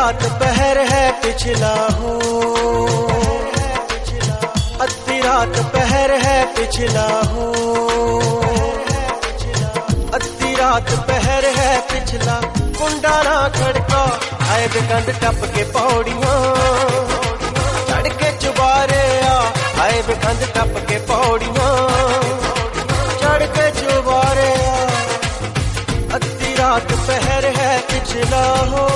रात पहर है पिछला हो, अद्धी रात पहर है पिछला हो, अद्धी रात पहर है पिछला। कुंडा ना खड़का आए बेकंद टप के पौड़ियां, चढ़ के चुबारे आए बेकंद टप के पौड़ियां, चढ़ के चुबारे अद्धी रात पहर है पिछला हो।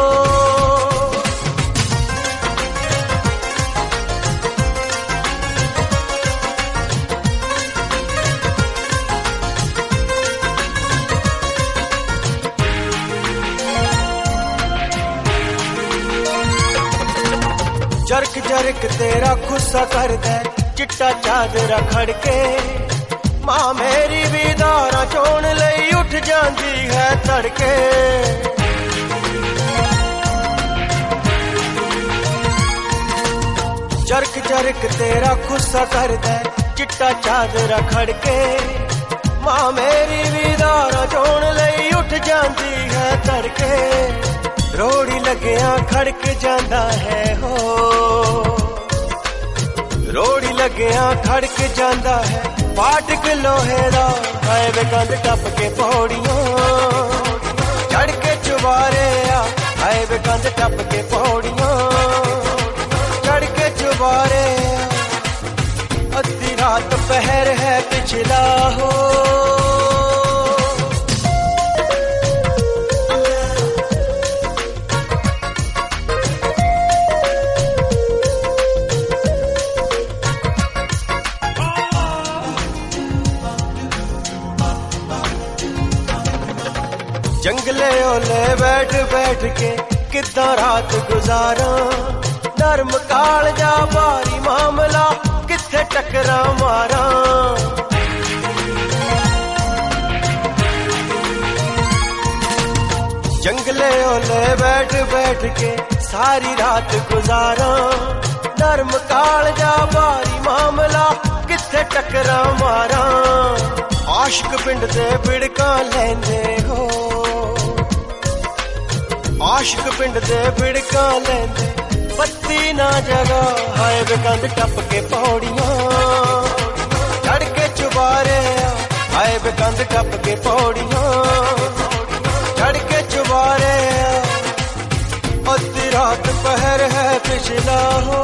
जरक जरक तेरा खुस्सा कर दे चिट्टा चादरा खड़के, मां मेरी भी दारा चोण लई उठ जांदी है तड़के। जरक जरक तेरा खुस्सा कर दे चिट्टा चादरा खड़के, मां मेरी भी दारा चोण लई उठ जांदी है तड़के। रोड़ी लगिया खड़क जांदा है हो, रोड़ी लगिया खड़क जांदा है फाटक लोहे दा आए बेकंद टप के पौड़ियां, चढ़ के चुबारे आए बेकंद टप के पौड़ियां, चढ़ के चुबारे अद्धी रात पहर है पिछला हो। जंगले ओले बैठ बैठ के किद्दां रात गुजारा, नरम काल जा भारी मामला किथे टकरा मारा। जंगले ओले बैठ बैठ के सारी रात गुजारा, नरम काल जा भारी मामला किथे टकरा मारा। आशिक पिंड दे बिड़का लेंदे हो, आशिक पिंड दे बिड़का लेंदे बत्ती ना जगा हाय बेकंद टप के पौड़ियां, चढ़ के चुबारे हाय बेकंद टप के पौड़ियां, चढ़ के चुबारे अद्धी रात पहर है पिछला हो।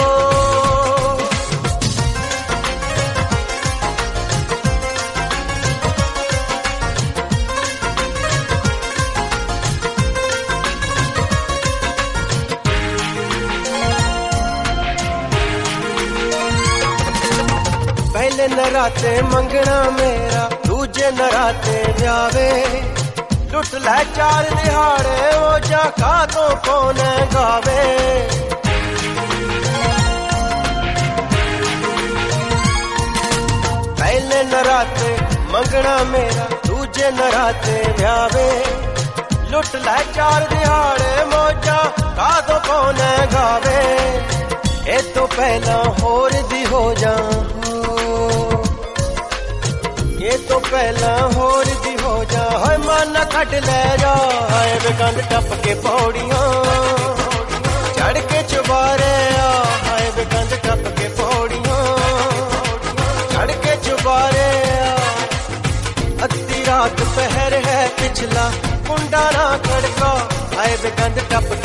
पहले नराते मंगना मेरा, दूजे नराते जावे, लुट लै चार दिहाड़े वो जा का तो कौन गावे। पहले नराते मंगना मेरा, दूजे नराते जावे, लुट लै चार दिहाड़े मौजा का तो कौन गावे। ए तो पहला होर दी हो जा, ये तो पहला होर दी हो जा, हाय मन खट ले जा हाय बेकंद टप के पौड़ियां, चढ़ के चुबारे हाय बेकंद टप के पौड़ियां, चढ़ के चुबारे अद्धी रात पहर है पिछला। कुंडा ना खड़का हाय बेकंद टप